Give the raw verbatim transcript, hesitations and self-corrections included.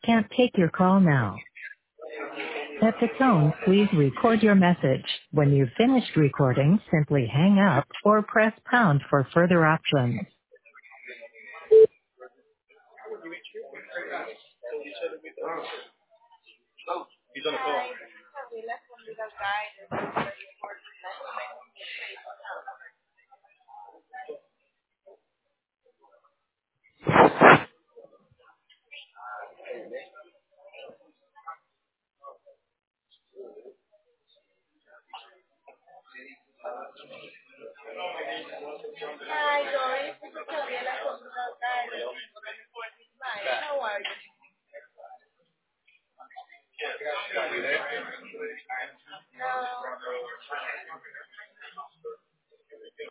Can't take your call now. At the tone, please record your message. When you've finished recording, simply hang up or press pound for further options. Oh, he's on the phone. Hi, this is Avila from Legal Guide, and this is the report settlement case. Hi, George.